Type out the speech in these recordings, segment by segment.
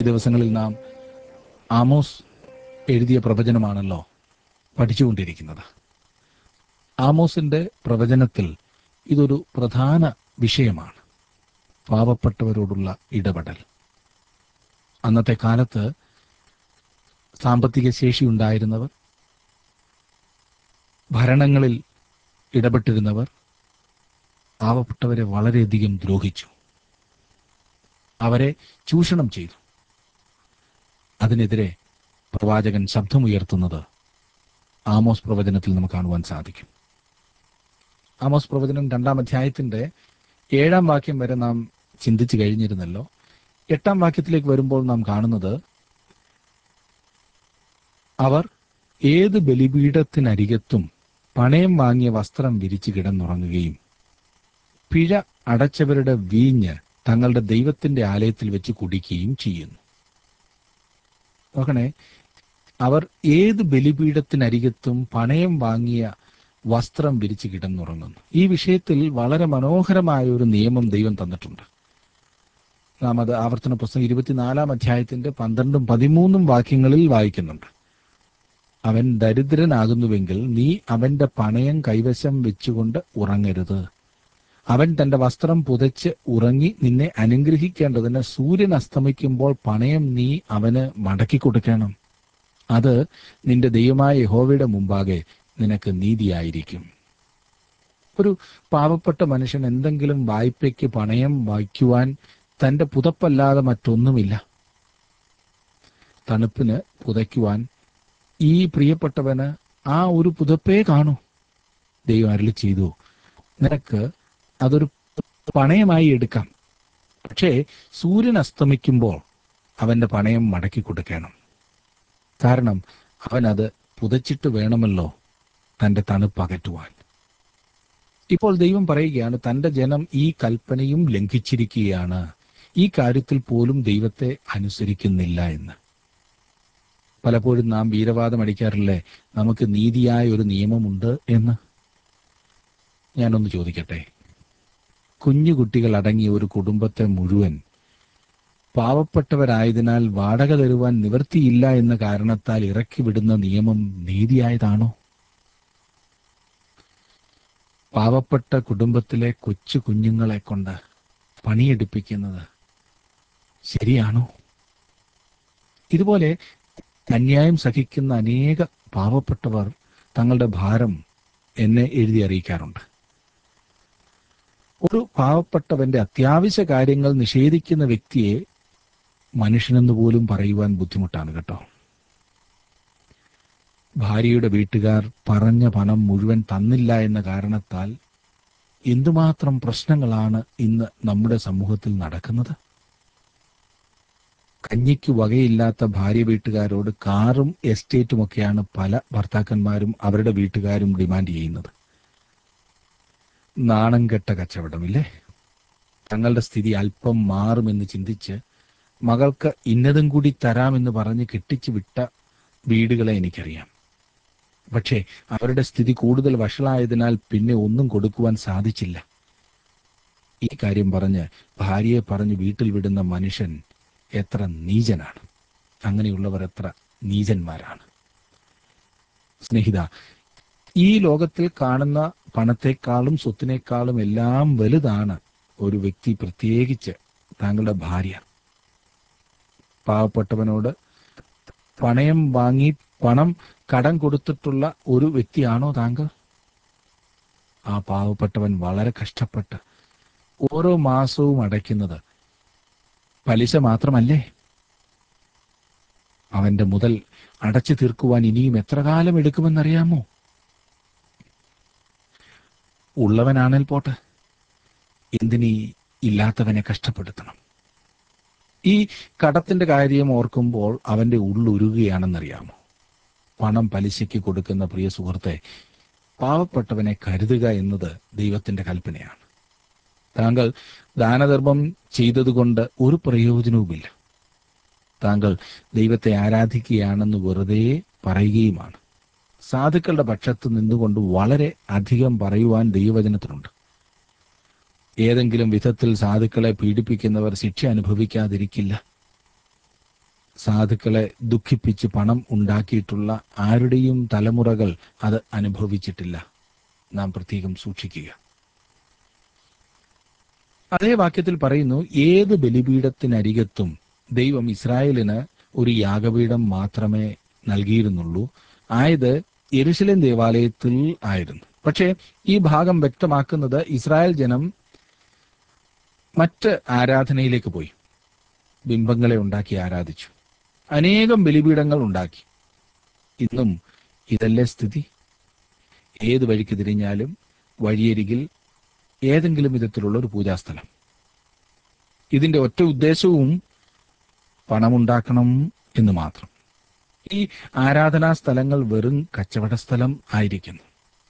ദിവസങ്ങളിൽ നാം ആമോസ് എഴുതിയ പ്രവചനമാണല്ലോ പഠിച്ചുകൊണ്ടിരിക്കുന്നത്. ആമോസിന്റെ പ്രവചനത്തിൽ ഇതൊരു പ്രധാന വിഷയമാണ്, പാവപ്പെട്ടവരോടുള്ള ഇടപെടൽ. അന്നത്തെ കാലത്ത് സാമ്പത്തിക ശേഷിയുണ്ടായിരുന്നവർ, ഭരണങ്ങളിൽ ഇടപെട്ടിരുന്നവർ പാവപ്പെട്ടവരെ വളരെയധികം ദ്രോഹിച്ചു, അവരെ ചൂഷണം ചെയ്തു. അതിനെതിരെ പ്രവാചകൻ ശബ്ദമുയർത്തുന്നത് ആമോസ് പ്രവചനത്തിൽ നമുക്ക് കാണുവാൻ സാധിക്കും. ആമോസ് പ്രവചനം 2-ാം അധ്യായത്തിന്റെ 7-ാം വാക്യം വരെ നാം ചിന്തിച്ചു കഴിഞ്ഞിരുന്നല്ലോ. 8-ാം വാക്യത്തിലേക്ക് വരുമ്പോൾ നാം കാണുന്നത്, അവർ ഏത് ബലിപീഠത്തിനരികത്തും പണയം വാങ്ങിയ വസ്ത്രം വിരിച്ചു കിടന്നുറങ്ങുകയും പിഴ അടച്ചവരുടെ വീഞ്ഞ് തങ്ങളുടെ ദൈവത്തിന്റെ ആലയത്തിൽ വെച്ച് കുടിക്കുകയും ചെയ്യുന്നു. നോക്കണേ, അവർ ഏത് ബലിപീഠത്തിനരികത്തും പണയം വാങ്ങിയ വസ്ത്രം വിരിച്ച് കിടന്നുറങ്ങുന്നു. ഈ വിഷയത്തിൽ വളരെ മനോഹരമായ ഒരു നിയമം ദൈവം തന്നിട്ടുണ്ട്. നാം അത് ആവർത്തന പുസ്തകം 24-ാം അധ്യായത്തിന്റെ 12-ഉം 13-ഉം വാക്യങ്ങളിൽ വായിക്കുന്നുണ്ട്. അവൻ ദരിദ്രനാകുന്നുവെങ്കിൽ നീ അവന്റെ പണയം കൈവശം വെച്ചുകൊണ്ട് ഉറങ്ങരുത്. അവൻ തന്റെ വസ്ത്രം പുതച്ച് ഉറങ്ങി നിന്നെ അനുഗ്രഹിക്കേണ്ടതിന് സൂര്യൻ അസ്തമിക്കുമ്പോൾ പണയം നീ അവന് മടക്കി കൊടുക്കണം. അത് നിന്റെ ദൈവമായ യഹോവയുടെ മുമ്പാകെ നിനക്ക് നീതിയായിരിക്കും. ഒരു പാവപ്പെട്ട മനുഷ്യൻ എന്തെങ്കിലും വായ്പയ്ക്ക് പണയം വയ്ക്കുവാൻ തന്റെ പുതപ്പല്ലാതെ മറ്റൊന്നുമില്ല. തണുപ്പിന് പുതയ്ക്കുവാൻ ഈ പ്രിയപ്പെട്ടവന് ആ ഒരു പുതപ്പേ കാണൂ. ദൈവം അരുളി ചെയ്തു, നിനക്ക് അതൊരു പണയമായി എടുക്കാം, പക്ഷേ സൂര്യൻ അസ്തമിക്കുമ്പോൾ അവന്റെ പണയം മടക്കി കൊടുക്കണം. കാരണം അവൻ അത് പുതച്ചിട്ട് വേണമല്ലോ തന്റെ തണുപ്പ് അകറ്റുവാൻ. ഇപ്പോൾ ദൈവം പറയുകയാണ്, തന്റെ ജനം ഈ കൽപ്പനയും ലംഘിച്ചിരിക്കുകയാണ്, ഈ കാര്യത്തിൽ പോലും ദൈവത്തെ അനുസരിക്കുന്നില്ല എന്ന്. പലപ്പോഴും നാം വീരവാദം അടിക്കാറില്ലേ, നമുക്ക് നീതിയായ ഒരു നിയമമുണ്ട് എന്ന്. ഞാനൊന്ന് ചോദിക്കട്ടെ, കുഞ്ഞു കുട്ടികൾ അടങ്ങിയ ഒരു കുടുംബത്തെ മുഴുവൻ പാവപ്പെട്ടവരായതിനാൽ വാടക തരുവാൻ നിവൃത്തിയില്ല എന്ന കാരണത്താൽ ഇറക്കി വിടുന്ന നിയമം നീതിയായതാണോ? പാവപ്പെട്ട കുടുംബത്തിലെ കൊച്ചു കുഞ്ഞുങ്ങളെ കൊണ്ട് പണിയെടുപ്പിക്കുന്നത് ശരിയാണോ? ഇതുപോലെ അന്യായം സഹിക്കുന്ന അനേക പാവപ്പെട്ടവർ തങ്ങളുടെ ഭാരം എന്നെ എഴുതി അറിയിക്കാറുണ്ട്. ഒരു പാവപ്പെട്ടവന്റെ അത്യാവശ്യ കാര്യങ്ങൾ നിഷേധിക്കുന്ന വ്യക്തിയെ മനുഷ്യനെന്ന് പോലും പറയുവാൻ ബുദ്ധിമുട്ടാണ് കേട്ടോ. ഭാര്യയുടെ വീട്ടുകാർ പറഞ്ഞ പണം മുഴുവൻ തന്നില്ല എന്ന കാരണത്താൽ എന്തുമാത്രം പ്രശ്നങ്ങളാണ് ഇന്ന് നമ്മുടെ സമൂഹത്തിൽ നടക്കുന്നത്. കഞ്ഞിക്ക് വകയില്ലാത്ത ഭാര്യ വീട്ടുകാരോട് കാറും എസ്റ്റേറ്റുമൊക്കെയാണ് പല ഭർത്താക്കന്മാരും അവരുടെ വീട്ടുകാരും ഡിമാൻഡ് ചെയ്യുന്നത്. നാണം കെട്ട കച്ചവടമില്ലേ? തങ്ങളുടെ സ്ഥിതി അല്പം മാറുമെന്ന് ചിന്തിച്ച് മകൾക്ക് ഇന്നതും കൂടി തരാമെന്ന് പറഞ്ഞ് കെട്ടിച്ചു വിട്ട വീടുകളെ എനിക്കറിയാം. പക്ഷേ അവരുടെ സ്ഥിതി കൂടുതൽ വഷളായതിനാൽ പിന്നെ ഒന്നും കൊടുക്കുവാൻ സാധിച്ചില്ല. ഈ കാര്യം പറഞ്ഞ് ഭാര്യയെ പറഞ്ഞ് വീട്ടിൽ വിടുന്ന മനുഷ്യൻ എത്ര നീചനാണ്! അങ്ങനെയുള്ളവർ എത്ര നീചന്മാരാണ്! സ്നേഹിത, ഈ ലോകത്തിൽ കാണുന്ന പണത്തെക്കാളും സ്വത്തിനേക്കാളും എല്ലാം വലുതാണ് ഒരു വ്യക്തി, പ്രത്യേകിച്ച് താങ്കളുടെ ഭാര്യ. പാവപ്പെട്ടവനോട് പണയം വാങ്ങി പണം കടം കൊടുത്തിട്ടുള്ള ഒരു വ്യക്തിയാണോ താങ്കൾ? ആ പാവപ്പെട്ടവൻ വളരെ കഷ്ടപ്പെട്ട് ഓരോ മാസവും അടയ്ക്കുന്നത് പലിശ മാത്രമല്ലേ? അവന്റെ മുതൽ അടച്ചു തീർക്കുവാൻ ഇനിയും എത്ര കാലം എടുക്കുമെന്നറിയാമോ? ഉള്ളവനാണേൽ പോട്ടെ, എന്തിനീ ഇല്ലാത്തവനെ കഷ്ടപ്പെടുത്തണം? ഈ കടത്തിന്റെ കാര്യം ഓർക്കുമ്പോൾ അവന്റെ ഉള്ളുരുകയാണെന്നറിയാമോ? പണം പലിശയ്ക്ക് കൊടുക്കുന്ന പ്രിയ സുഹൃത്തെ, പാവപ്പെട്ടവനെ കരുതുക എന്നത് ദൈവത്തിന്റെ കൽപ്പനയാണ്. താങ്കൾ ദാനധർമ്മം ചെയ്തതുകൊണ്ട് ഒരു പ്രയോജനവുമില്ല. താങ്കൾ ദൈവത്തെ ആരാധിക്കുകയാണെന്ന് വെറുതെ പറയുകയുമാണ്. സാധുക്കളുടെ പക്ഷത്ത് നിന്നുകൊണ്ട് വളരെ അധികം പറയുവാൻ ദൈവവചനത്തിലുണ്ട്. ഏതെങ്കിലും വിധത്തിൽ സാധുക്കളെ പീഡിപ്പിക്കുന്നവർ ശിക്ഷ അനുഭവിക്കാതിരിക്കില്ല. സാധുക്കളെ ദുഃഖിപ്പിച്ച് പണം ഉണ്ടാക്കിയിട്ടുള്ള ആരുടെയും തലമുറകൾ അത് അനുഭവിച്ചിട്ടില്ല. നാം പ്രത്യേകം സൂക്ഷിക്കുക. അതേ വാക്യത്തിൽ പറയുന്നു, ഏത് ബലിപീഠത്തിനരികത്തും ദൈവം ഇസ്രായേലിന് ഒരു യാഗപീഠം മാത്രമേ നൽകിയിരുന്നുള്ളൂ. ആയത് യെരുശലേം ദേവാലയത്തിൽ ആയിരുന്നു. പക്ഷേ ഈ ഭാഗം വ്യക്തമാക്കുന്നത് ഇസ്രായേൽ ജനം മറ്റ് ആരാധനയിലേക്ക് പോയി, ബിംബങ്ങളെ ഉണ്ടാക്കി ആരാധിച്ചു, അനേകം ബലിപീഠങ്ങൾ ഉണ്ടാക്കി. ഇന്നും ഇതല്ലേ സ്ഥിതി? ഏത് വഴിക്ക് തിരിഞ്ഞാലും വഴിയരികിൽ ഏതെങ്കിലും വിധത്തിലുള്ള ഒരു പൂജാസ്ഥലം. ഇതിന്റെ ഒറ്റ ഉദ്ദേശവും പണമുണ്ടാക്കണം എന്ന് മാത്രം. ഈ ആരാധനാ സ്ഥലങ്ങൾ വെറും കച്ചവട സ്ഥലം ആയിരിക്കുന്നു.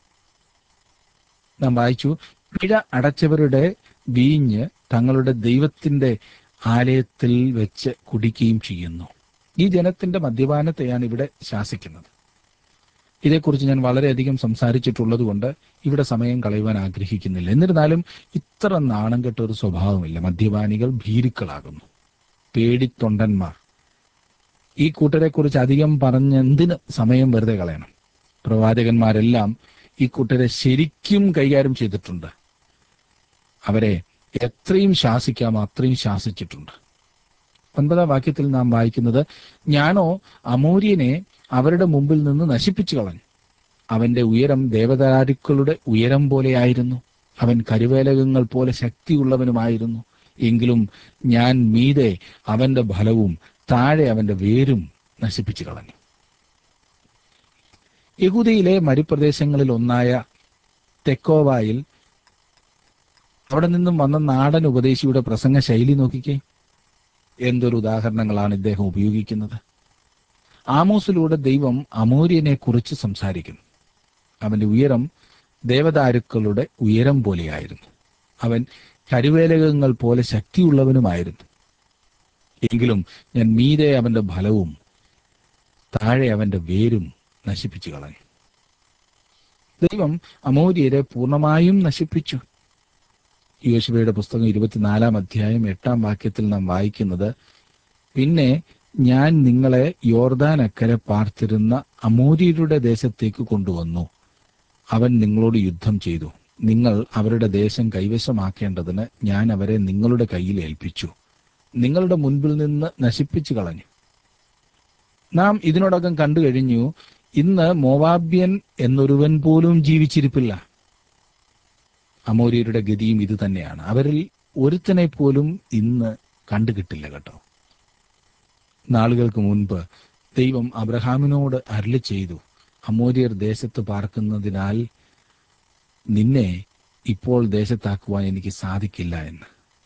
നാം വായിച്ചു, പിഴ അടച്ചവരുടെ വീഞ്ഞ് തങ്ങളുടെ ദൈവത്തിന്റെ ആലയത്തിൽ വെച്ച് കുടിക്കുകയും ചെയ്യുന്നു. ഈ ജനത്തിന്റെ മദ്യപാനത്തെയാണ് ഇവിടെ ശാസിക്കുന്നത്. ഇതേക്കുറിച്ച് ഞാൻ വളരെയധികം സംസാരിച്ചിട്ടുള്ളത് കൊണ്ട് ഇവിടെ സമയം കളയുവാൻ ആഗ്രഹിക്കുന്നില്ല. എന്നിരുന്നാലും ഇത്ര നാണം കെട്ട ഒരു സ്വഭാവമില്ല. മദ്യപാനികൾ ഭീരുക്കളാകുന്നു, പേടിത്തൊണ്ടന്മാർ. ഈ കൂട്ടരെ കുറിച്ച് അധികം പറഞ്ഞെന്തിന് സമയം വെറുതെ കളയണം? പ്രവാചകന്മാരെല്ലാം ഈ കൂട്ടരെ ശരിക്കും കൈകാര്യം ചെയ്തിട്ടുണ്ട്. അവരെ എത്രയും ശാസിക്കാമോ അത്രയും ശാസിച്ചിട്ടുണ്ട്. 9-ാം വാക്യത്തിൽ നാം വായിക്കുന്നത്, ഞാനോ അമോര്യനെ അവരുടെ മുമ്പിൽ നിന്ന് നശിപ്പിച്ചു കളഞ്ഞു. അവന്റെ ഉയരം ദേവദാരുക്കളുടെ ഉയരം പോലെയായിരുന്നു. അവൻ കരുവേലകങ്ങൾ പോലെ ശക്തിയുള്ളവനുമായിരുന്നു. എങ്കിലും ഞാൻ മീതെ അവന്റെ ഫലവും താഴെ അവന്റെ വേരും നശിപ്പിച്ചു കളഞ്ഞു. യഹൂദയിലെ മരുപ്രദേശങ്ങളിൽ ഒന്നായ തെക്കോവായിൽ അവിടെ നിന്നും വന്ന നാടൻ ഉപദേശിയുടെ പ്രസംഗ ശൈലി നോക്കിക്കേ. എന്തൊരു ഉദാഹരണങ്ങളാണ് ഇദ്ദേഹം ഉപയോഗിക്കുന്നത്. ആമോസിലൂടെ ദൈവം അമോര്യനെ കുറിച്ച് സംസാരിക്കുന്നു. അവന്റെ ഉയരം ദേവദാരുക്കളുടെ ഉയരം പോലെയായിരുന്നു. അവൻ കരുവേലകങ്ങൾ പോലെ ശക്തിയുള്ളവനുമായിരുന്നു. എങ്കിലും ഞാൻ മീതെ അവന്റെ ഫലവും താഴെ അവന്റെ വേരും നശിപ്പിച്ചു കളഞ്ഞു. ദൈവം അമോര്യരെ പൂർണ്ണമായും നശിപ്പിച്ചു. യോശുവയുടെ പുസ്തകം 24-ാം അധ്യായം 8-ാം വാക്യത്തിൽ നാം വായിക്കുന്നത്, പിന്നെ ഞാൻ നിങ്ങളെ യോർദാൻ അക്കരെ പാർത്തിരുന്ന അമോര്യരുടെ ദേശത്തേക്ക് കൊണ്ടുവന്നു. അവൻ നിങ്ങളോട് യുദ്ധം ചെയ്തു. നിങ്ങൾ അവരുടെ ദേശം കൈവശമാക്കേണ്ടതിന് ഞാൻ അവരെ നിങ്ങളുടെ കയ്യിൽ ഏൽപ്പിച്ചു. നിങ്ങളുടെ മുൻപിൽ നിന്ന് നശിപ്പിച്ചു കളഞ്ഞു. നാം ഇതിനോടകം കണ്ടു കഴിഞ്ഞു, ഇന്ന് മോവാബ്യൻ എന്നൊരുവൻ പോലും ജീവിച്ചിരിപ്പില്ല. അമോര്യരുടെ ഗതിയും ഇത് തന്നെയാണ്. അവരിൽ ഒരുത്തനെ പോലും ഇന്ന് കണ്ടുകിട്ടില്ല കേട്ടോ. നാളുകൾക്ക് മുൻപ് ദൈവം അബ്രഹാമിനോട് അരുളി ചെയ്തു, അമോര്യർ ദേശത്ത് പാർക്കുന്നതിനാൽ നിന്നെ ഇപ്പോൾ ദേശത്താക്കുവാൻ എനിക്ക് സാധിക്കില്ല എന്ന്.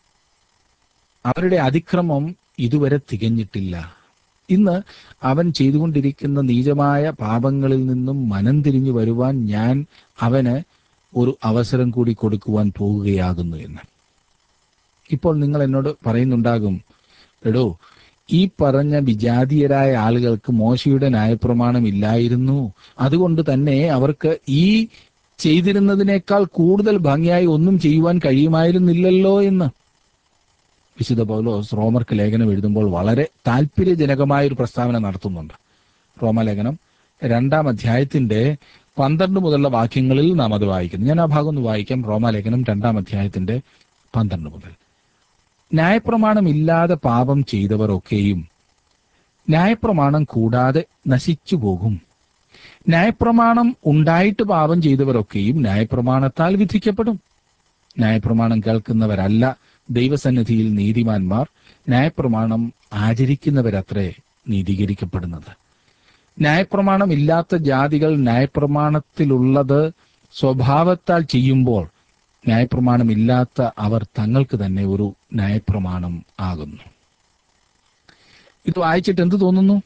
അവരുടെ അതിക്രമം ഇതുവരെ തികഞ്ഞിട്ടില്ല. ഇന്ന് അവൻ ചെയ്തുകൊണ്ടിരിക്കുന്ന നീചമായ പാപങ്ങളിൽ നിന്നും മനം തിരിഞ്ഞു വരുവാൻ ഞാൻ അവന് ഒരു അവസരം കൂടി കൊടുക്കുവാൻ പോവുകയാകുന്നു എന്ന്. ഇപ്പോൾ നിങ്ങൾ എന്നോട് പറയുന്നുണ്ടാകും, എടോ, ഈ പറഞ്ഞ വിജാതീയരായ ആളുകൾക്ക് മോശയുടെ ന്യായപ്രമാണം ഇല്ലായിരുന്നു, അതുകൊണ്ട് തന്നെ അവർക്ക് ഈ ചെയ്തിരുന്നതിനേക്കാൾ കൂടുതൽ ഭംഗിയായി ഒന്നും ചെയ്യുവാൻ കഴിയുമായിരുന്നില്ലല്ലോ എന്ന്. വിശുദ്ധ പൗലോസ് റോമർക്ക് ലേഖനം എഴുതുമ്പോൾ വളരെ താല്പര്യജനകമായ ഒരു പ്രസ്താവന നടത്തുന്നുണ്ട്. റോമലേഖനം 2-ാം അധ്യായത്തിന്റെ 12 മുതലുള്ള വാക്യങ്ങളിൽ നാം അത് വായിക്കുന്നു. ഞാൻ ആ ഭാഗം ഒന്ന് വായിക്കാം. റോമലേഖനം 2-ാം അധ്യായത്തിന്റെ 12 മുതൽ. ന്യായപ്രമാണം ഇല്ലാതെ പാപം ചെയ്തവർ ഒക്കെയും ന്യായപ്രമാണം കൂടാതെ നശിച്ചു പോകും. ന്യായപ്രമാണം ഉണ്ടായിട്ട് പാപം ചെയ്തവരൊക്കെയും ന്യായപ്രമാണത്താൽ വിധിക്കപ്പെടും. ന്യായപ്രമാണം കേൾക്കുന്നവരല്ല ദൈവസന്നിധിയിൽ നീതിമാന്മാർ, ന്യായപ്രമാണം ആചരിക്കുന്നവരത്രേ നീതീകരിക്കപ്പെടുന്നത്. ന്യായപ്രമാണം ഇല്ലാത്ത ജാതികൾ ന്യായപ്രമാണത്തിലുള്ളത് സ്വഭാവത്താൽ ചെയ്യുമ്പോൾ ന്യായപ്രമാണം ഇല്ലാത്ത അവർ തങ്ങൾക്ക് തന്നെ ഒരു ന്യായപ്രമാണം ആകുന്നു. ഇത് വായിച്ചിട്ട് എന്ത് തോന്നുന്നു?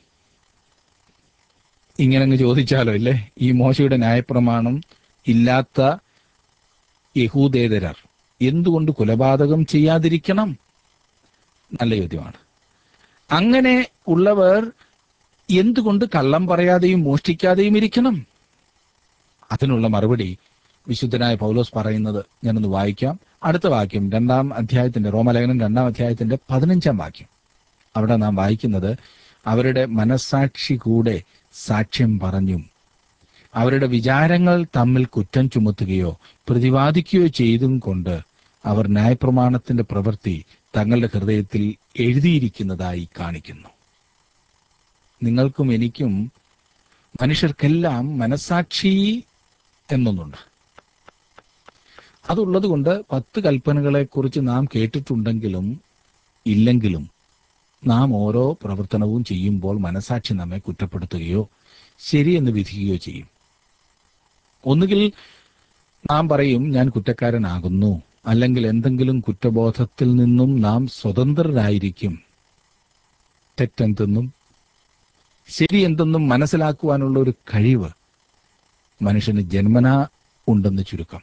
ഇങ്ങനെ അങ്ങ് ചോദിച്ചാലോ അല്ലേ, ഈ മോശയുടെ ന്യായപ്രമാണം ഇല്ലാത്ത യഹൂദേതരർ എന്തുകൊണ്ട് കൊലപാതകം ചെയ്യാതിരിക്കണം? നല്ല ചോദ്യമാണ്. അങ്ങനെ ഉള്ളവർ എന്തുകൊണ്ട് കള്ളം പറയാതെയും മോഷ്ടിക്കാതെയും ഇരിക്കണം? അതിനുള്ള മറുപടി വിശുദ്ധനായ പൗലോസ് പറയുന്നത് ഞാനൊന്ന് വായിക്കാം. അടുത്ത വാക്യം 2-ാം അധ്യായത്തിന്റെ, റോമലേഖനം 2-ാം അധ്യായത്തിന്റെ 15-ാം വാക്യം. അവിടെ നാം വായിക്കുന്നത്, അവരുടെ മനസ്സാക്ഷി കൂടെ സാക്ഷ്യം പറഞ്ഞും അവരുടെ വിചാരങ്ങൾ തമ്മിൽ കുറ്റം ചുമത്തുകയോ പ്രതിവാദിക്കുകയോ ചെയ്തും കൊണ്ട് അവർ ന്യായപ്രമാണത്തിന്റെ പ്രവൃത്തി തങ്ങളുടെ ഹൃദയത്തിൽ എഴുതിയിരിക്കുന്നതായി കാണിക്കുന്നു. നിങ്ങൾക്കും എനിക്കും മനുഷ്യർക്കെല്ലാം മനസ്സാക്ഷി എന്നൊന്നുണ്ട്. അതുള്ളത് കൊണ്ട് 10 കൽപ്പനകളെക്കുറിച്ച് നാം കേട്ടിട്ടുണ്ടെങ്കിലും ഇല്ലെങ്കിലും നാം ഓരോ പ്രവർത്തനവും ചെയ്യുമ്പോൾ മനസ്സാക്ഷി നമ്മെ കുറ്റപ്പെടുത്തുകയോ ശരിയെന്ന് വിധിക്കുകയോ ചെയ്യും. ഒന്നുകിൽ നാം പറയും ഞാൻ കുറ്റക്കാരനാകുന്നു, അല്ലെങ്കിൽ എന്തെങ്കിലും കുറ്റബോധത്തിൽ നിന്നും നാം സ്വതന്ത്രരായിരിക്കും. തെറ്റെന്തെന്നും ശരി എന്തെന്നും മനസ്സിലാക്കുവാനുള്ള ഒരു കഴിവ് മനുഷ്യന് ജന്മനാ ഉണ്ടെന്ന് ചുരുക്കം.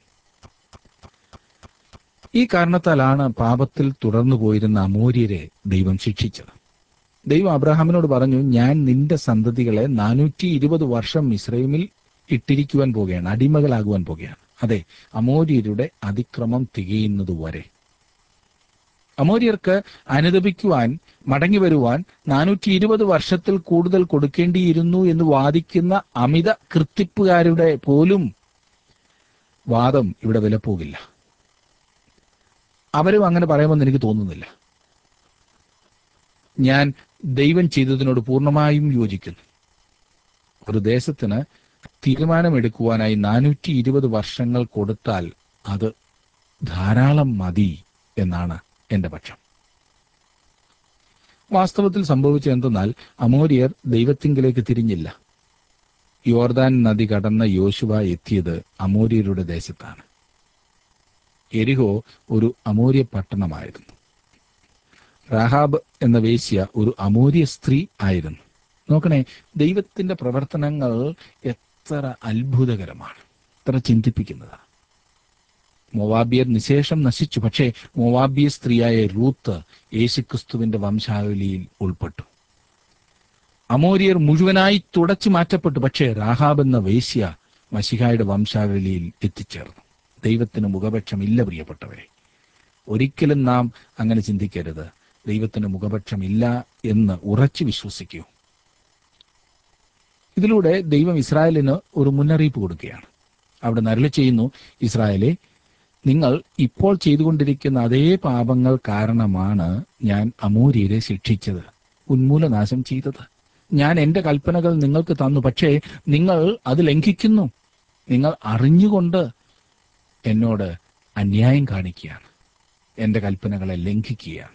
ഈ കാരണത്താലാണ് പാപത്തിൽ തുടർന്നു പോയിരുന്ന അമോര്യരെ ദൈവം ശിക്ഷിച്ചത്. ദൈവം അബ്രഹാമിനോട് പറഞ്ഞു, ഞാൻ നിന്റെ സന്തതികളെ 420 വർഷം മിസ്രൈമിൽ ഇട്ടിരിക്കുവാൻ പോകുകയാണ്, അടിമകളാകുവാൻ പോകുകയാണ്. അതെ, അമോര്യരുടെ അതിക്രമം തികയുന്നതുവരെ. അമോര്യർക്ക് അനുദപിക്കുവാൻ, മടങ്ങി വരുവാൻ 420 വർഷത്തിൽ കൂടുതൽ കൊടുക്കേണ്ടിയിരുന്നു എന്ന് വാദിക്കുന്ന അമിത കൃത്തിപ്പുകാരുടെ പോലും വാദം ഇവിടെ വിലപ്പോകില്ല. അവരും അങ്ങനെ പറയുമെന്ന് എനിക്ക് തോന്നുന്നില്ല. ഞാൻ ദൈവം ചെയ്തതിനോട് പൂർണ്ണമായും യോജിക്കുന്നു. ഒരു ദേശത്തിന് തീരുമാനമെടുക്കുവാനായി 420 വർഷങ്ങൾ കൊടുത്താൽ അത് ധാരാളം മതി എന്നാണ് എന്റെ പക്ഷം. വാസ്തവത്തിൽ സംഭവിച്ചതെന്തെന്നാൽ അമോര്യർ ദൈവത്തിങ്കിലേക്ക് തിരിഞ്ഞില്ല. യോർദാൻ നദി കടന്ന യോശുവ എത്തിയത് അമോര്യരുടെ ദേശത്താണ്. എരിഹോ ഒരു അമോര്യ പട്ടണമായിരുന്നു. റാഹാബ് എന്ന വേശ്യ ഒരു അമോര്യ സ്ത്രീ ആയിരുന്നു. നോക്കണേ, ദൈവത്തിന്റെ പ്രവർത്തനങ്ങൾ എത്ര അത്ഭുതകരമാണ്, എത്ര ചിന്തിപ്പിക്കുന്നതാണ്. മോവാബിയർ നിശേഷം നശിച്ചു. പക്ഷേ മോവാബിയ സ്ത്രീയായ റൂത്ത് യേശുക്രിസ്തുവിന്റെ വംശാവലിയിൽ ഉൾപ്പെട്ടു. അമോര്യർ മുഴുവനായി തുടച്ചു മാറ്റപ്പെട്ടു. പക്ഷേ റാഹാബ് എന്ന വേശ്യ മശിഹായുടെ വംശാവലിയിൽ എത്തിച്ചേർന്നു. ദൈവത്തിന് മുഖപക്ഷമില്ല പ്രിയപ്പെട്ടവരെ. ഒരിക്കലും നാം അങ്ങനെ ചിന്തിക്കരുത്. ദൈവത്തിന് മുഖപക്ഷമില്ല എന്ന് ഉറച്ചു വിശ്വസിക്കൂ. ഇതിലൂടെ ദൈവം ഇസ്രായേലിന് ഒരു മുന്നറിയിപ്പ് കൊടുക്കുകയാണ്. അവിടെ നരുളി ചെയ്യുന്നു, ഇസ്രായേലെ, നിങ്ങൾ ഇപ്പോൾ ചെയ്തുകൊണ്ടിരിക്കുന്ന അതേ പാപങ്ങൾ കാരണമാണ് ഞാൻ അമോര്യരെ ശിക്ഷിച്ചത്, ഉന്മൂലനാശം ചെയ്തത്. ഞാൻ എന്റെ കൽപ്പനകൾ നിങ്ങൾക്ക് തന്നു, പക്ഷേ നിങ്ങൾ അത് ലംഘിക്കുന്നു. നിങ്ങൾ അറിഞ്ഞുകൊണ്ട് എന്നോട് അന്യായം കാണിക്കുകയാണ്, എന്റെ കൽപ്പനകളെ ലംഘിക്കുകയാണ്.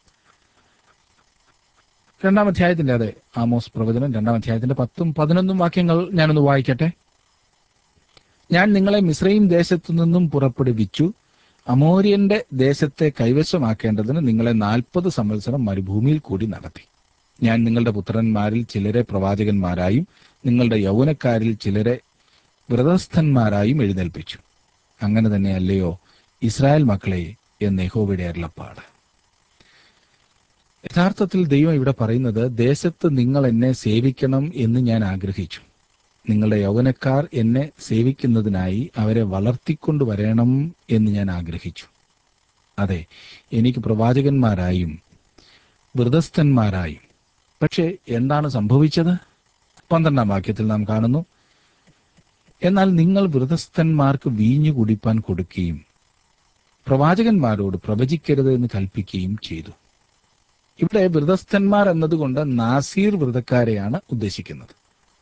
2-ാം അധ്യായത്തിന്റെ, അതെ, ആമോസ് പ്രവചനം 2-ാം അധ്യായത്തിന്റെ 10ഉം 11ഉം വാക്യങ്ങൾ ഞാനൊന്ന് വായിക്കട്ടെ. ഞാൻ നിങ്ങളെ മിസ്രയീം ദേശത്തു നിന്നും പുറപ്പെടുവിച്ചു. അമോര്യന്റെ ദേശത്തെ കൈവശമാക്കേണ്ടതിന് നിങ്ങളെ 40 സംവത്സരം മരുഭൂമിയിൽ കൂടി നടത്തി. ഞാൻ നിങ്ങളുടെ പുത്രന്മാരിൽ ചിലരെ പ്രവാചകന്മാരായും നിങ്ങളുടെ യൗവനക്കാരിൽ ചിലരെ വ്രതസ്ഥന്മാരായും എഴുന്നേൽപ്പിച്ചു. അങ്ങനെ തന്നെ അല്ലയോ ഇസ്രായേൽ മക്കളെ എന്ന് യഹോവയുടെ അരുളപ്പാട്. യഥാർത്ഥത്തിൽ ദൈവം ഇവിടെ പറയുന്നത്, ദേശത്ത് നിങ്ങൾ എന്നെ സേവിക്കണം എന്ന് ഞാൻ ആഗ്രഹിച്ചു. നിങ്ങളുടെ യൗവനക്കാർ എന്നെ സേവിക്കുന്നതിനായി അവരെ വളർത്തിക്കൊണ്ടുവരണം എന്ന് ഞാൻ ആഗ്രഹിച്ചു. അതെ, എനിക്ക് പ്രവാചകന്മാരായും വ്രതസ്ഥന്മാരായും. പക്ഷേ എന്താണ് സംഭവിച്ചത്? 12-ാം വാക്യത്തിൽ നാം കാണുന്നു, എന്നാൽ നിങ്ങൾ വ്രതസ്ഥന്മാർക്ക് വീഞ്ഞു കുടിപ്പാൻ കൊടുക്കുകയും പ്രവാചകന്മാരോട് പ്രവചിക്കരുത് എന്ന് കൽപ്പിക്കുകയും ചെയ്തു. ഇവിടെ വ്രതസ്ഥന്മാർ എന്നതുകൊണ്ട് നാസീർ വ്രതക്കാരെയാണ് ഉദ്ദേശിക്കുന്നത്.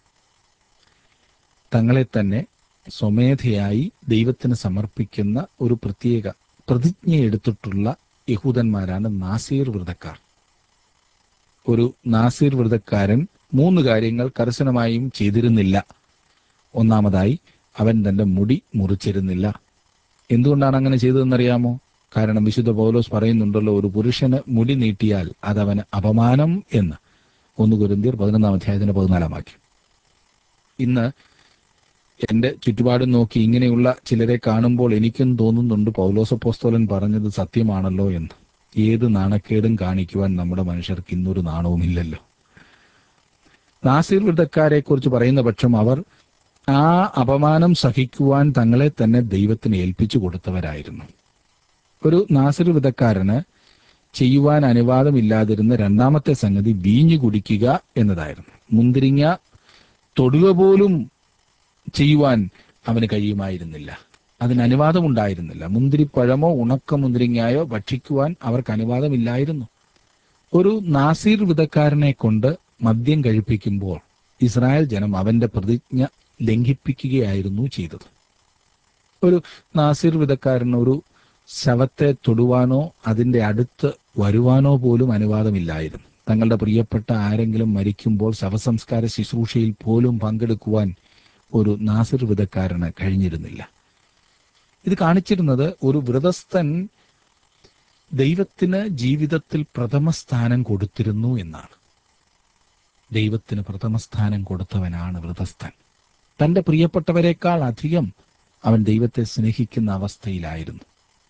തങ്ങളെ തന്നെ സ്വമേധയായി ദൈവത്തിന് സമർപ്പിക്കുന്ന ഒരു പ്രത്യേക പ്രതിജ്ഞ എടുത്തിട്ടുള്ള യഹൂദന്മാരാണ് നാസീർ വ്രതക്കാർ. ഒരു നാസീർ വ്രതക്കാരൻ 3 കാര്യങ്ങൾ കർശനമായും ചെയ്തിരുന്നില്ല. ഒന്നാമതായി, അവൻ തന്റെ മുടി മുറിച്ചിരുന്നില്ല. എന്തുകൊണ്ടാണ് അങ്ങനെ ചെയ്തതെന്നറിയാമോ? കാരണം വിശുദ്ധ പൗലോസ് പറയുന്നുണ്ടല്ലോ, ഒരു പുരുഷന് മുടി നീട്ടിയാൽ അതവന് അപമാനം എന്ന്. 1 കൊരിന്ത്യർ 11-ാം അധ്യായത്തിന്റെ 14-ാം വാക്യം. ഇന്ന് എന്റെ ചുറ്റുപാടും നോക്കി ഇങ്ങനെയുള്ള ചിലരെ കാണുമ്പോൾ എനിക്കും തോന്നുന്നുണ്ട്, പൗലോസ് അപ്പോസ്തലൻ പറഞ്ഞത് സത്യമാണല്ലോ എന്ന്. ഏത് നാണക്കേടും കാണിക്കുവാൻ നമ്മുടെ മനുഷ്യർക്ക് ഇന്നൊരു നാണവുമില്ലല്ലോ. നാസീർ വ്രതക്കാരെ കുറിച്ച് പറയുന്ന പക്ഷം അവർ ആ അപമാനം സഹിക്കുവാൻ തങ്ങളെ തന്നെ ദൈവത്തിന് ഏൽപ്പിച്ചു കൊടുത്തവരായിരുന്നു. ഒരു നാസീർ വ്രതക്കാരന് ചെയ്യുവാൻ അനുവാദമില്ലാതിരുന്ന രണ്ടാമത്തെ സംഗതി വീഞ്ഞു കുടിക്കുക എന്നതായിരുന്നു. മുന്തിരിങ്ങ തൊടുക പോലും ചെയ്യുവാൻ അവന് കഴിയുമായിരുന്നില്ല. അതിന് അനുവാദമുണ്ടായിരുന്നില്ല. മുന്തിരിപ്പഴമോ ഉണക്ക മുന്തിരിങ്ങായോ ഭക്ഷിക്കുവാൻ അവർക്ക് അനുവാദമില്ലായിരുന്നു. ഒരു നാസീർ വിധക്കാരനെ കൊണ്ട് മദ്യം കഴിപ്പിക്കുമ്പോൾ ഇസ്രായേൽ ജനം അവന്റെ പ്രതിജ്ഞ ലംഘിപ്പിക്കുകയായിരുന്നു ചെയ്തത്. ഒരു നാസീർ വിധക്കാരന് ഒരു ശവത്തെ തൊടുവാനോ അതിന്റെ അടുത്ത് വരുവാനോ പോലും അനുവാദമില്ലായിരുന്നു. തങ്ങളുടെ പ്രിയപ്പെട്ട ആരെങ്കിലും മരിക്കുമ്പോൾ ശവസംസ്കാര ശുശ്രൂഷയിൽ പോലും പങ്കെടുക്കുവാൻ ഒരു നാസിർ വിധക്കാരന് കഴിഞ്ഞിരുന്നില്ല. ഇത് കാണിച്ചിരുന്നത് ഒരു വ്രതസ്ഥൻ ദൈവത്തിന് ജീവിതത്തിൽ പ്രഥമ സ്ഥാനം കൊടുത്തിരുന്നു എന്നാണ്. ദൈവത്തിന് പ്രഥമ സ്ഥാനം കൊടുത്തവനാണ് വ്രതസ്ഥൻ. തന്റെ പ്രിയപ്പെട്ടവരെക്കാൾ അധികം അവൻ ദൈവത്തെ സ്നേഹിക്കുന്ന അവസ്ഥയിലായിരുന്നു.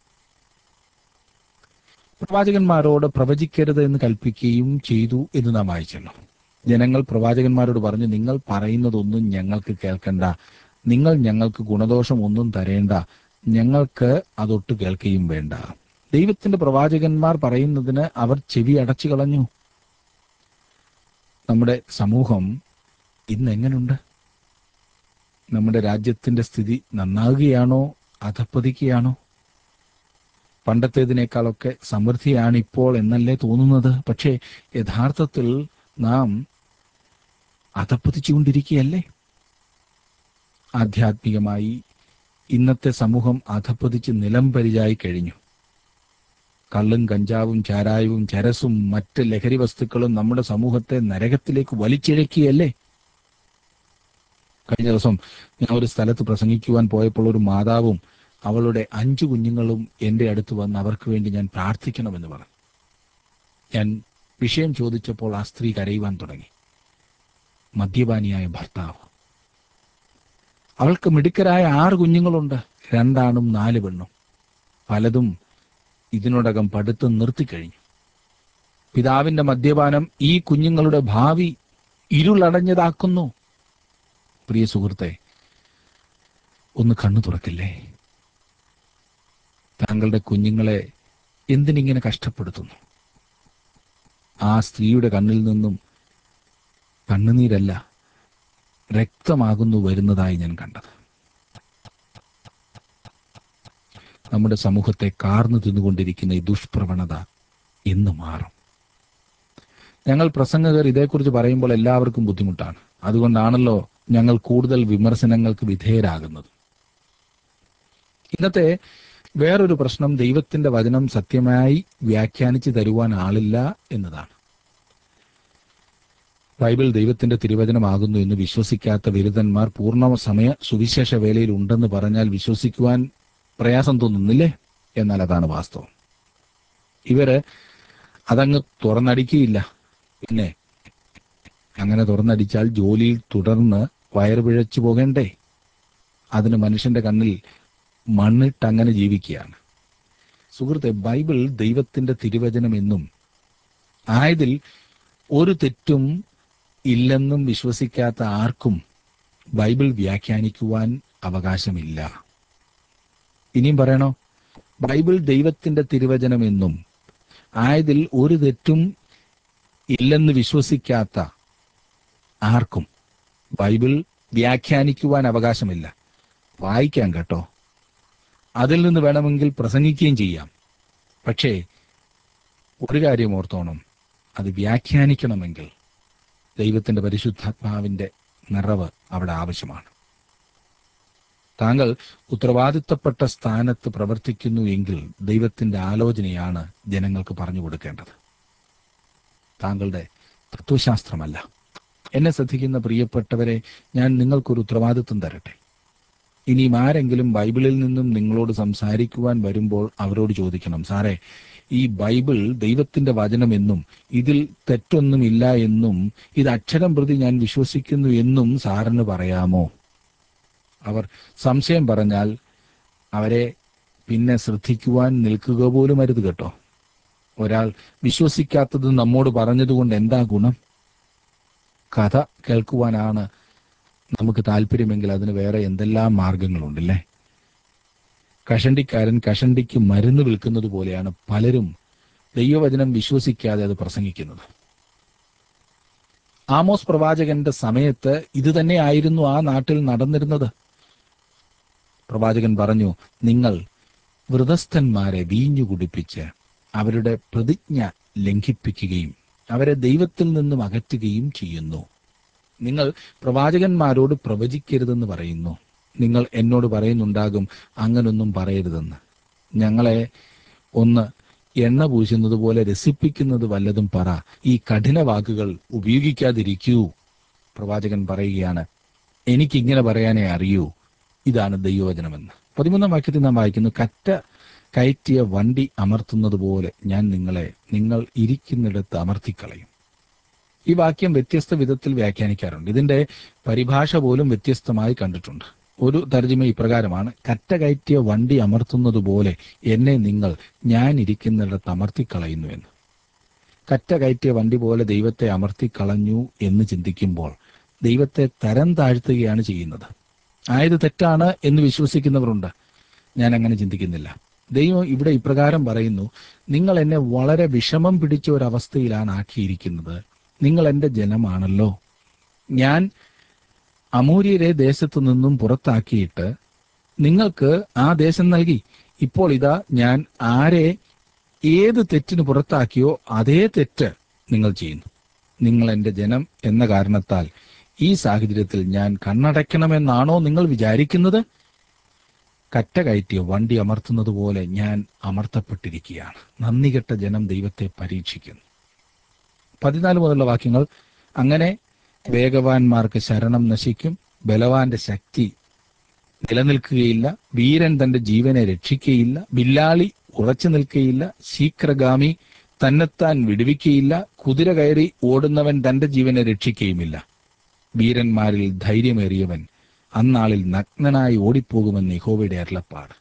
പ്രവാചകന്മാരോട് പ്രവചിക്കരുത് എന്ന് കൽപ്പിക്കുകയും ചെയ്തു എന്ന് നാം വായിച്ചല്ലോ. ജനങ്ങൾ പ്രവാചകന്മാരോട് പറഞ്ഞു, നിങ്ങൾ പറയുന്നതൊന്നും ഞങ്ങൾക്ക് കേൾക്കണ്ട, നിങ്ങൾ ഞങ്ങൾക്ക് ഗുണദോഷം ഒന്നും തരേണ്ട, ഞങ്ങൾക്ക് അതൊട്ട് കേൾക്കുകയും വേണ്ട. ദൈവത്തിന്റെ പ്രവാചകന്മാർ പറയുന്നതിന് അവർ ചെവി അടച്ചു കളഞ്ഞു. നമ്മുടെ സമൂഹം ഇന്ന് എങ്ങനെയുണ്ട്? നമ്മുടെ രാജ്യത്തിന്റെ സ്ഥിതി നന്നാകുകയാണോ അധപ്പതിക്കുകയാണോ? പണ്ടത്തേതിനേക്കാളൊക്കെ സമൃദ്ധിയാണ് ഇപ്പോൾ എന്നല്ലേ തോന്നുന്നത്. പക്ഷേ യഥാർത്ഥത്തിൽ നാം അധപ്പതിച്ചുകൊണ്ടിരിക്കുകയല്ലേ? ആധ്യാത്മികമായി ഇന്നത്തെ സമൂഹം അധപ്പതിച്ച് നിലംപരിചായി കഴിഞ്ഞു. കള്ളും കഞ്ചാവും ചാരായവും ചരസും മറ്റ് ലഹരി വസ്തുക്കളും നമ്മുടെ സമൂഹത്തെ നരകത്തിലേക്ക് വലിച്ചിഴക്കുകയല്ലേ? കഴിഞ്ഞ ദിവസം ഞാൻ ഒരു സ്ഥലത്ത് പ്രസംഗിക്കുവാൻ പോയപ്പോൾ ഒരു മാതാവും അവളുടെ 5 കുഞ്ഞുങ്ങളും എൻ്റെ അടുത്ത് വന്ന് അവർക്ക് വേണ്ടി ഞാൻ പ്രാർത്ഥിക്കണമെന്ന് പറഞ്ഞു. ഞാൻ വിഷയം ചോദിച്ചപ്പോൾ ആ സ്ത്രീ കരയുവാൻ തുടങ്ങി. മദ്യപാനിയായ ഭർത്താവ്. അവൾക്ക് മിടുക്കരായ 6 കുഞ്ഞുങ്ങളുണ്ട്, 2 ആണും 4 പെണ്ണും. പലതും ഇതിനോടകം പഠിത്തം നിർത്തിക്കഴിഞ്ഞു. പിതാവിന്റെ മദ്യപാനം ഈ കുഞ്ഞുങ്ങളുടെ ഭാവി ഇരുളടഞ്ഞതാക്കുന്നു. പ്രിയ സുഹൃത്തെ, ഒന്ന് കണ്ണു തുറക്കില്ലേ? താങ്കളുടെ കുഞ്ഞുങ്ങളെ എന്തിനിങ്ങനെ കഷ്ടപ്പെടുത്തുന്നു? ആ സ്ത്രീയുടെ കണ്ണിൽ നിന്നും കണ്ണുനീരല്ല, രക്തമാകുന്നു വരുന്നതായി ഞാൻ കണ്ടത്. നമ്മുടെ സമൂഹത്തെ കാർന്നു തിന്നുകൊണ്ടിരിക്കുന്ന ഈ ദുഷ്പ്രവണത എന്ന് മാറും? ഞങ്ങൾ പ്രസംഗകർ ഇതേക്കുറിച്ച് പറയുമ്പോൾ എല്ലാവർക്കും ബുദ്ധിമുട്ടാണ്. അതുകൊണ്ടാണല്ലോ ഞങ്ങൾ കൂടുതൽ വിമർശനങ്ങൾക്ക് വിധേയരാകുന്നത്. ഇന്നത്തെ വേറൊരു പ്രശ്നം ദൈവത്തിന്റെ വചനം സത്യമായി വ്യാഖ്യാനിച്ചു തരുവാൻ ആളില്ല എന്നതാണ്. ബൈബിൾ ദൈവത്തിന്റെ തിരുവചനമാകുന്നു എന്ന് വിശ്വസിക്കാത്ത വിരുദ്ധന്മാർ പൂർണ്ണ സമയ സുവിശേഷ വേലയിൽ ഉണ്ടെന്ന് പറഞ്ഞാൽ വിശ്വസിക്കുവാൻ പ്രയാസം തോന്നുന്നില്ലേ? എന്നാൽ അതാണ് വാസ്തവം. ഇവര് അതങ്ങ് തുറന്നടിക്കുകയില്ല. പിന്നെ അങ്ങനെ തുറന്നടിച്ചാൽ ജോലിയിൽ തുടർന്ന് വയറ് പിഴച്ചു പോകണ്ടേ? അതിന് മനുഷ്യന്റെ കണ്ണിൽ മണ്ണിട്ട് അങ്ങനെ ജീവിക്കുകയാണ്. സുഹൃത്തെ, ബൈബിൾ ദൈവത്തിന്റെ തിരുവചനം എന്നും ആയതിൽ ഒരു തെറ്റും ഇല്ലെന്നും വിശ്വസിക്കാത്ത ആർക്കും ബൈബിൾ വ്യാഖ്യാനിക്കുവാൻ അവകാശമില്ല. ഇനിയും പറയണോ? ബൈബിൾ ദൈവത്തിന്റെ തിരുവചനം എന്നും ആയതിൽ ഒരു തെറ്റും ഇല്ലെന്ന് വിശ്വസിക്കാത്ത ആർക്കും ബൈബിൾ വ്യാഖ്യാനിക്കുവാൻ അവകാശമില്ല. വായിക്കാം കേട്ടോ, അതിൽ നിന്ന് വേണമെങ്കിൽ പ്രസംഗിക്കുകയും ചെയ്യാം. പക്ഷേ ഒരു കാര്യം ഓർത്തോണം, അത് വ്യാഖ്യാനിക്കണമെങ്കിൽ ദൈവത്തിന്റെ പരിശുദ്ധാത്മാവിന്റെ നിറവ് അവിടെ ആവശ്യമാണ്. താങ്കൾ ഉത്തരവാദിത്തപ്പെട്ട സ്ഥാനത്ത് പ്രവർത്തിക്കുന്നു എങ്കിൽ ദൈവത്തിന്റെ ആലോചനയാണ് ജനങ്ങൾക്ക് പറഞ്ഞു കൊടുക്കേണ്ടത്, താങ്കളുടെ തത്വശാസ്ത്രമല്ല. എന്നെ ശ്രദ്ധിക്കുന്ന പ്രിയപ്പെട്ടവരെ, ഞാൻ നിങ്ങൾക്കൊരു ഉത്തരവാദിത്വം തരട്ടെ. ഇനിയും ആരെങ്കിലും ബൈബിളിൽ നിന്നും നിങ്ങളോട് സംസാരിക്കുവാൻ വരുമ്പോൾ അവരോട് ചോദിക്കണം, സാറേ, ഈ ബൈബിൾ ദൈവത്തിന്റെ വചനമെന്നും ഇതിൽ തെറ്റൊന്നുമില്ല എന്നും ഇത് അക്ഷരം പ്രതി ഞാൻ വിശ്വസിക്കുന്നു എന്നും സാറിന് പറയാമോ? അവർ സംശയം പറഞ്ഞാൽ അവരെ പിന്നെ ശ്രദ്ധിക്കുവാൻ നിൽക്കുക പോലും അരുത് കേട്ടോ. ഒരാൾ വിശ്വസിക്കാത്തത് നമ്മോട് പറഞ്ഞതുകൊണ്ട് എന്താ ഗുണം? കഥ കേൾക്കുവാനാണ് നമുക്ക് താല്പര്യമെങ്കിൽ അതിന് വേറെ എന്തെല്ലാം മാർഗങ്ങളുണ്ടല്ലേ? കഷണ്ടിക്കാരൻ കഷണ്ടിക്ക് മരുന്ന് വിൽക്കുന്നത് പോലെയാണ് പലരും ദൈവവചനം വിശ്വസിക്കാതെ അത് പ്രസംഗിക്കുന്നത്. ആമോസ് പ്രവാചകന്റെ സമയത്ത് ഇത് തന്നെയായിരുന്നു ആ നാട്ടിൽ നടന്നിരുന്നത്. പ്രവാചകൻ പറഞ്ഞു, നിങ്ങൾ വൃതസ്ഥന്മാരെ വീഞ്ഞു കുടിപ്പിച്ച് അവരുടെ പ്രതിജ്ഞ ലംഘിപ്പിക്കുകയും അവരെ ദൈവത്തിൽ നിന്നും അകറ്റുകയും ചെയ്യുന്നു. നിങ്ങൾ പ്രവാചകന്മാരോട് പ്രവചിക്കരുതെന്ന് പറയുന്നു. നിങ്ങൾ എന്നോട് പറയുന്നുണ്ടാകും, അങ്ങനൊന്നും പറയരുതെന്ന്. ഞങ്ങളെ ഒന്ന് എണ്ണ പൂശുന്നത് പോലെ രസിപ്പിക്കുന്നത് വല്ലതും പറ, ഈ കഠിന വാക്കുകൾ ഉപയോഗിക്കാതിരിക്കൂ. പ്രവാചകൻ പറയുകയാണ്, എനിക്കിങ്ങനെ പറയാനേ അറിയൂ, ഇതാണ് ദൈവവചനമെന്ന്. 13-ാം വാക്യത്തിൽ നാം വായിക്കുന്നു, കറ്റ കയറ്റിയ വണ്ടി അമർത്തുന്നത് പോലെ ഞാൻ നിങ്ങളെ നിങ്ങൾ ഇരിക്കുന്നിടത്ത് അമർത്തിക്കളയും. ഈ വാക്യം വ്യത്യസ്ത വിധത്തിൽ വ്യാഖ്യാനിക്കാറുണ്ട്. ഇതിന്റെ പരിഭാഷ പോലും വ്യത്യസ്തമായി കണ്ടിട്ടുണ്ട്. ഒരു തർജ്ജിമ ഇപ്രകാരമാണ്, കറ്റ കയറ്റിയ വണ്ടി അമർത്തുന്നത് പോലെ എന്നെ നിങ്ങൾ ഞാൻ ഇരിക്കുന്നിടത്ത് അമർത്തിക്കളയുന്നു എന്ന്. കറ്റ കയറ്റിയ വണ്ടി പോലെ ദൈവത്തെ അമർത്തിക്കളഞ്ഞു എന്ന് ചിന്തിക്കുമ്പോൾ ദൈവത്തെ തരം താഴ്ത്തുകയാണ് ചെയ്യുന്നത്. ആയത് തെറ്റാണ് എന്ന് വിശ്വസിക്കുന്നവരുണ്ട്. ഞാൻ അങ്ങനെ ചിന്തിക്കുന്നില്ല. ദൈവം ഇവിടെ ഇപ്രകാരം പറയുന്നു, നിങ്ങൾ എന്നെ വളരെ വിഷമം പിടിച്ച ഒരവസ്ഥയിലാണ് ആക്കിയിരിക്കുന്നത്. നിങ്ങൾ എൻ്റെ ജനമാണല്ലോ. ഞാൻ അമൂര്യരെ ദേശത്തു നിന്നും പുറത്താക്കിയിട്ട് നിങ്ങൾക്ക് ആ ദേശം നൽകി. ഇപ്പോൾ ഇതാ ഞാൻ ആരെ ഏത് തെറ്റിന് പുറത്താക്കിയോ അതേ തെറ്റ് നിങ്ങൾ ചെയ്യുന്നു. നിങ്ങൾ എൻ്റെ ജനം എന്ന കാരണത്താൽ ഈ സാഹചര്യത്തിൽ ഞാൻ കണ്ണടയ്ക്കണമെന്നാണോ നിങ്ങൾ വിചാരിക്കുന്നത്? കറ്റ കയറ്റിയ വണ്ടി അമർത്തുന്നത് പോലെ ഞാൻ അമർത്തപ്പെട്ടിരിക്കുകയാണ്. നന്ദികെട്ട ജനം ദൈവത്തെ പരീക്ഷിക്കുന്നു. 14 മുതലുള്ള വാക്യങ്ങൾ, അങ്ങനെ വേഗവാന്മാർക്ക് ശരണം നശിക്കും, ബലവാന്റെ ശക്തി നിലനിൽക്കുകയില്ല, വീരൻ തന്റെ ജീവനെ രക്ഷിക്കയില്ല, ബില്ലാളി ഉറച്ചു നിൽക്കയില്ല, ശീഘ്രഗാമി തന്നെത്താൻ വിടുവിക്കയില്ല, കുതിര കയറി ഓടുന്നവൻ തന്റെ ജീവനെ രക്ഷിക്കയുമില്ല. വീരന്മാരിൽ ധൈര്യമേറിയവൻ അന്നാളിൽ നഗ്നനായി ഓടിപ്പോകുമെന്ന് യഹോവയുടെ അരുളപ്പാട്.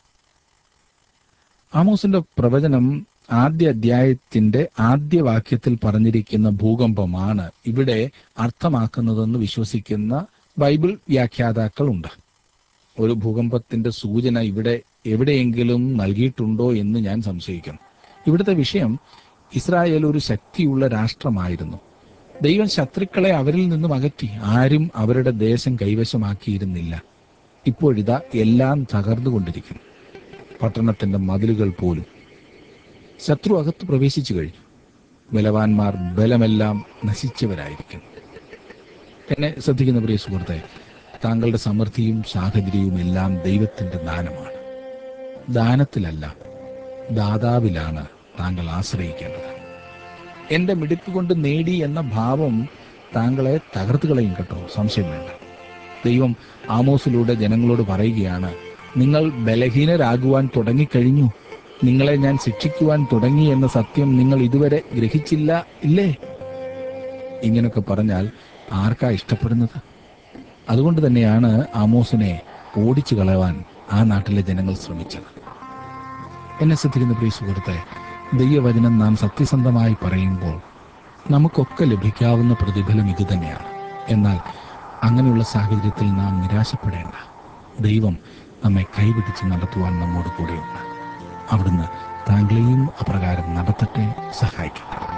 ആമോസിന്റെ പ്രവചനം ആദ്യ അധ്യായത്തിന്റെ ആദ്യ വാക്യത്തിൽ പറഞ്ഞിരിക്കുന്ന ഭൂകമ്പമാണ് ഇവിടെ അർത്ഥമാക്കുന്നതെന്ന് വിശ്വസിക്കുന്ന ബൈബിൾ വ്യാഖ്യാതാക്കളുണ്ട്. ഒരു ഭൂകമ്പത്തിന്റെ സൂചന ഇവിടെ എവിടെയെങ്കിലും നൽകിയിട്ടുണ്ടോ എന്ന് ഞാൻ സംശയിക്കുന്നു. ഇവിടുത്തെ വിഷയം, ഇസ്രായേൽ ഒരു ശക്തിയുള്ള രാഷ്ട്രമായിരുന്നു. ദൈവം ശത്രുക്കളെ അവരിൽ നിന്നും അകറ്റി. ആരും അവരുടെ ദേശം കൈവശമാക്കിയിരുന്നില്ല. ഇപ്പോഴിതാ എല്ലാം തകർന്നുകൊണ്ടിരിക്കുന്നു. പട്ടണത്തിന്റെ മതിലുകൾ പോലും. ശത്രു അകത്ത് പ്രവേശിച്ചു കഴിഞ്ഞു. ബലവാന്മാർ ബലമെല്ലാം നശിച്ചവരായിരിക്കുന്നു. എന്നെ ശ്രദ്ധിക്കുന്ന പ്രിയ സുഹൃത്തെ, താങ്കളുടെ സമൃദ്ധിയും സാഹചര്യവും എല്ലാം ദൈവത്തിന്റെ ദാനമാണ്. ദാനത്തിലല്ല, ദാതാവിലാണ് താങ്കൾ ആശ്രയിക്കേണ്ടത്. എന്റെ മിടുക്ക് കൊണ്ട് നേടി എന്ന ഭാവം താങ്കളെ തകർത്ത് കളയും കേട്ടോ, സംശയം വേണ്ട. ദൈവം ആമോസിലൂടെ ജനങ്ങളോട് പറയുകയാണ്, നിങ്ങൾ ബലഹീനരാകുവാൻ തുടങ്ങിക്കഴിഞ്ഞു. നിങ്ങളെ ഞാൻ ശിക്ഷിക്കുവാൻ തുടങ്ങി എന്ന സത്യം നിങ്ങൾ ഇതുവരെ ഗ്രഹിച്ചില്ല ഇല്ലേ? ഇങ്ങനൊക്കെ പറഞ്ഞാൽ ആർക്കാ ഇഷ്ടപ്പെടുന്നത്? അതുകൊണ്ട് തന്നെയാണ് ആമോസിനെ ഓടിച്ചു കളയാൻ ആ നാട്ടിലെ ജനങ്ങൾ ശ്രമിച്ചത്. എന്നെ ശ്രദ്ധിക്കുന്ന പ്രിയ സുഹൃത്തെ, ദൈവവചനം നാം സത്യസന്ധമായി പറയുമ്പോൾ നമുക്കൊക്കെ ലഭിക്കാവുന്ന പ്രതിഫലം ഇതുതന്നെയാണ്. എന്നാൽ അങ്ങനെയുള്ള സാഹചര്യത്തിൽ നാം നിരാശപ്പെടേണ്ട. ദൈവം നമ്മെ കൈപിടിച്ച് നടത്തുവാൻ നമ്മോട് കൂടെയുണ്ട്. അവിടുന്ന് താങ്കളെയും അപ്രകാരം നടത്തട്ടെ, സഹായിക്കട്ടെ.